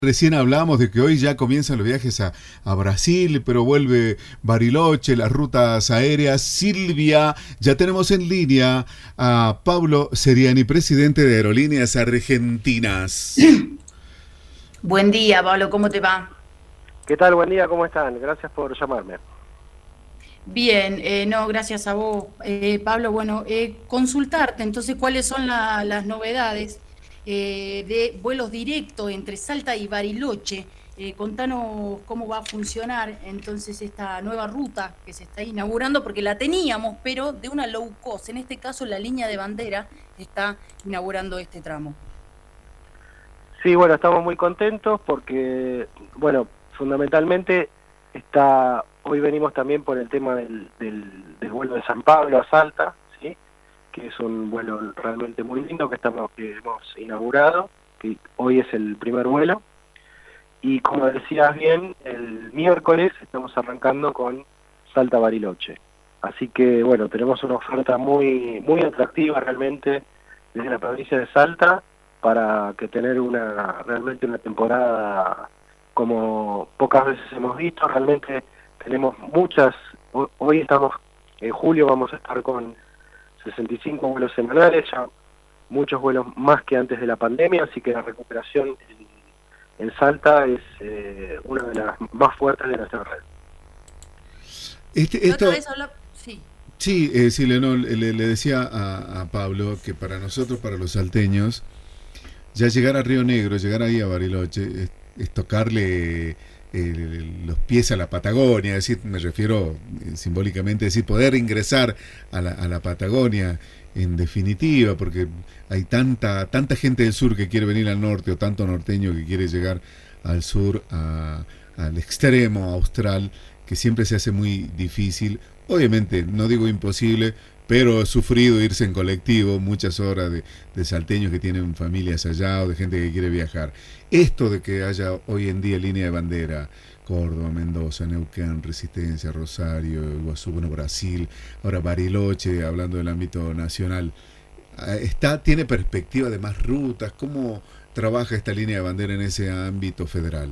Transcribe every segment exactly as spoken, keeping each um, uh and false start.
Recién hablamos de que hoy ya comienzan los viajes a, a Brasil, pero vuelve Bariloche, las rutas aéreas. Silvia, ya tenemos en línea a Pablo Seriani, presidente de Aerolíneas Argentinas. Buen día, Pablo, ¿cómo te va? ¿Qué tal? Buen día, ¿cómo están? Gracias por llamarme. Bien, eh, no, gracias a vos, eh, Pablo. Bueno, eh, consultarte entonces cuáles son la- las novedades eh, de vuelos directos entre Salta y Bariloche. Eh, contanos cómo va a funcionar entonces esta nueva ruta que se está inaugurando, porque la teníamos, pero de una low cost. En este caso, la línea de bandera está inaugurando este tramo. Sí, bueno, estamos muy contentos porque, bueno, fundamentalmente está, hoy venimos también por el tema del, del, del vuelo de San Pablo a Salta, ¿sí? Que es un vuelo realmente muy lindo que estamos que hemos inaugurado, que hoy es el primer vuelo. Y como decías bien, el miércoles estamos arrancando con Salta Bariloche. Así que, bueno, tenemos una oferta muy, muy atractiva realmente desde la provincia de Salta para que tener una realmente una temporada como pocas veces hemos visto. Realmente tenemos muchas, hoy estamos, en julio vamos a estar con sesenta y cinco vuelos semanales, ya muchos vuelos más que antes de la pandemia, así que la recuperación en, en Salta es eh, una de las más fuertes de nuestra red. Este, La otra esto, vez habla, sí. sí, eh, sí, le, no, le, le decía a, a Pablo que para nosotros, para los salteños, ya llegar a Río Negro, llegar ahí a Bariloche, es, es tocarle eh, los pies a la Patagonia, es decir, me refiero eh, simbólicamente, es decir, poder ingresar a la, a la Patagonia en definitiva, porque hay tanta, tanta gente del sur que quiere venir al norte o tanto norteño que quiere llegar al sur, a, al extremo austral, que siempre se hace muy difícil. Obviamente, no digo imposible, pero he sufrido irse en colectivo muchas horas de, de salteños que tienen familias allá o de gente que quiere viajar. Esto de que haya hoy en día línea de bandera, Córdoba, Mendoza, Neuquén, Resistencia, Rosario, Iguazú, bueno, Brasil, ahora Bariloche, hablando del ámbito nacional, está, tiene perspectiva de más rutas. ¿Cómo trabaja esta línea de bandera en ese ámbito federal?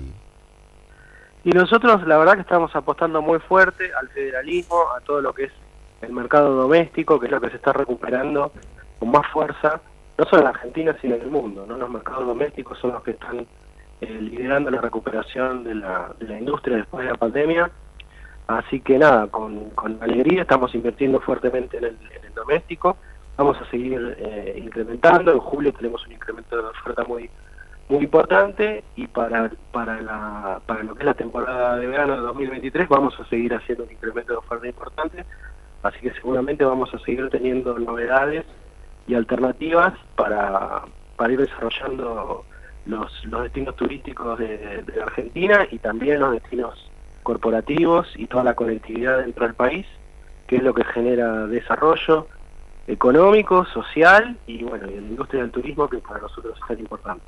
Y nosotros la verdad que estamos apostando muy fuerte al federalismo, a todo lo que es el mercado doméstico, que es lo que se está recuperando con más fuerza, no solo en Argentina, sino en el mundo, ¿no? Los mercados domésticos son los que están eh, liderando la recuperación de la, de la industria después de la pandemia. Así que nada, con, con alegría estamos invirtiendo fuertemente en el, en el doméstico, vamos a seguir eh, incrementando. En julio tenemos un incremento de oferta muy muy importante, y para para la para lo que es la temporada de verano de dos mil veintitrés vamos a seguir haciendo un incremento de oferta importante, así que seguramente vamos a seguir teniendo novedades y alternativas para, para ir desarrollando los, los destinos turísticos de, de Argentina, y también los destinos corporativos y toda la conectividad dentro del país, que es lo que genera desarrollo económico, social y bueno, y en la industria del turismo, que para nosotros es tan importante.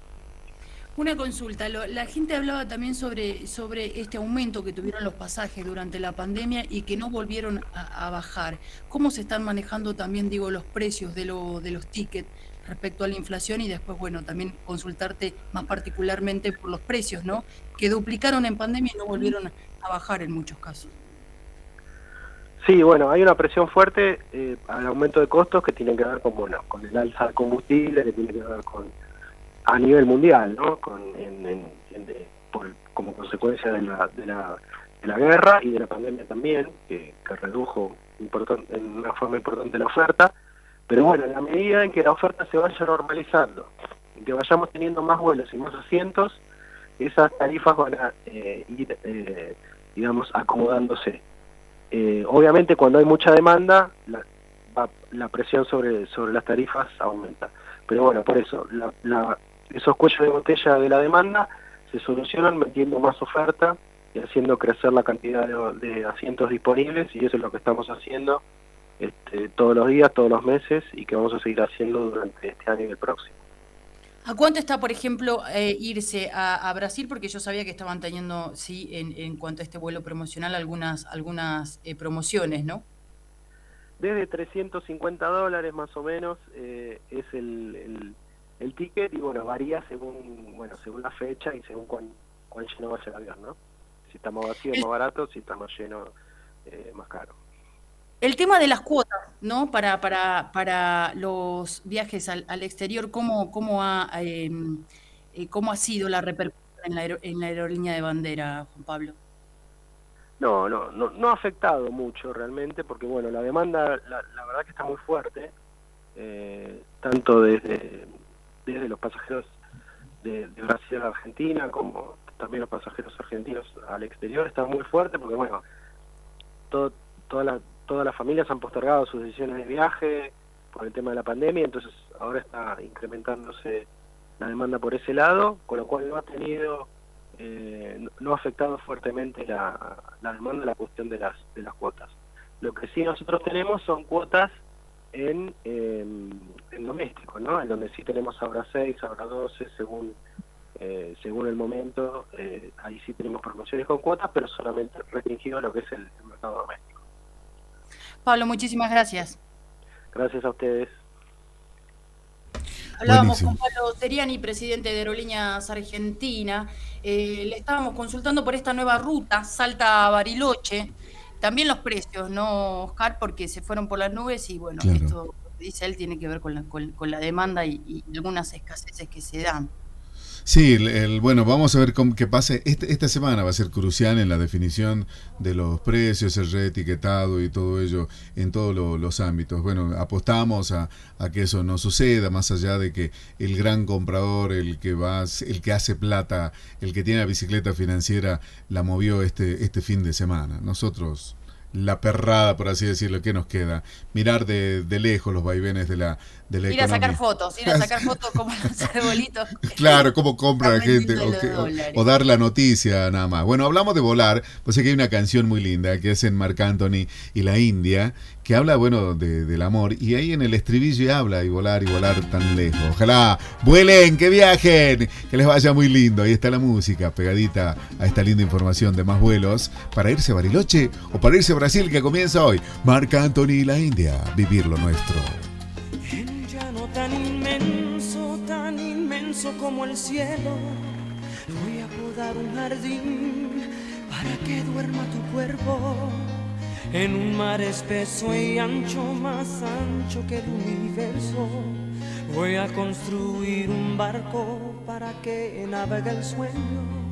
Una consulta, lo- la gente hablaba también sobre, sobre este aumento que tuvieron los pasajes durante la pandemia y que no volvieron a, a bajar. ¿Cómo se están manejando también, digo, los precios de, lo, de los tickets respecto a la inflación? Y después, bueno, también consultarte más particularmente por los precios, ¿no? Que duplicaron en pandemia y no volvieron a bajar en muchos casos. Sí, bueno, hay una presión fuerte eh, al aumento de costos que tiene que ver con, bueno, con el alza del combustible, que tiene que ver con a nivel mundial, ¿no? Con, en, en, en de, por, como consecuencia de la, de, la, de la guerra y de la pandemia también, que, que redujo importan, en una forma importante la oferta. Pero bueno, en la medida en que la oferta se vaya normalizando, en que vayamos teniendo más vuelos y más asientos, esas tarifas van a eh, ir, eh, digamos, acomodándose. Eh, obviamente cuando hay mucha demanda, la, va, la presión sobre, sobre las tarifas aumenta. Pero bueno, por eso, la, la, esos cuellos de botella de la demanda se solucionan metiendo más oferta y haciendo crecer la cantidad de, de asientos disponibles, y eso es lo que estamos haciendo este, todos los días, todos los meses, y que vamos a seguir haciendo durante este año y el próximo. ¿A cuánto está, por ejemplo, eh, irse a, a Brasil? Porque yo sabía que estaban teniendo, sí, en, en cuanto a este vuelo promocional, algunas, algunas eh, promociones, ¿no? Desde trescientos cincuenta dólares más o menos eh, es el, el, el ticket y bueno, varía según bueno según la fecha y según cuán, cuán lleno vaya el avión, ¿no? Si está más vacío, más barato, si está más lleno, eh, más caro. El tema de las cuotas, ¿no? Para, para, para los viajes al, al exterior, ¿cómo, cómo, ha, eh, eh, ¿cómo ha sido la repercusión en la, aero, en la aerolínea de bandera, Juan Pablo? No, no, no, no ha afectado mucho realmente, porque bueno, la demanda, la, la verdad que está muy fuerte, eh, tanto desde, desde los pasajeros de, de Brasil a Argentina, como también los pasajeros argentinos al exterior, está muy fuerte, porque bueno, todo, toda la, todas las familias han postergado sus decisiones de viaje por el tema de la pandemia, entonces ahora está incrementándose la demanda por ese lado, con lo cual no ha tenido... Eh, no, no ha afectado fuertemente la, la demanda, la cuestión de las de las cuotas. Lo que sí nosotros tenemos son cuotas en, eh, en doméstico, ¿no? En donde sí tenemos ahora seis, ahora doce, según eh, según el momento, eh, ahí sí tenemos promociones con cuotas, pero solamente restringido a lo que es el, el mercado doméstico. Pablo, muchísimas gracias. Gracias a ustedes. Hablábamos Buenísimo. con Pablo Seriani, presidente de Aerolíneas Argentina. Eh, le estábamos consultando por esta nueva ruta, Salta a Bariloche. También los precios, ¿no, Oscar? Porque se fueron por las nubes y, bueno, claro. Esto, dice él, tiene que ver con la, con, con la demanda y, y algunas escaseces que se dan. Sí, el, el, bueno, vamos a ver cómo, qué pasa. Este, esta semana va a ser crucial en la definición de los precios, el reetiquetado y todo ello en todos lo, los ámbitos. Bueno, apostamos a, a que eso no suceda, más allá de que el gran comprador, el que va, el que hace plata, el que tiene la bicicleta financiera, la movió este, este fin de semana. Nosotros... la perrada, por así decirlo, ¿qué nos queda? Mirar de, de lejos los vaivenes de la, de la ir economía. a sacar fotos, ir a sacar fotos como los arbolitos. Claro, cómo compra la gente, o, que, o, o dar la noticia nada más. Bueno, hablamos de volar, pues es que hay una canción muy linda que es en Marc Anthony y la India, que habla, bueno, de, del amor, y ahí en el estribillo habla y volar y volar tan lejos. Ojalá vuelen, que viajen, que les vaya muy lindo. Ahí está la música pegadita a esta linda información de más vuelos para irse a Bariloche o para irse a Brasil, que comienza hoy. Marc Anthony y la India, vivir lo nuestro. En un llano tan inmenso, tan inmenso como el cielo, voy a podar un jardín para que duerma tu cuerpo. En un mar espeso y ancho, más ancho que el universo, voy a construir un barco para que navegue el sueño.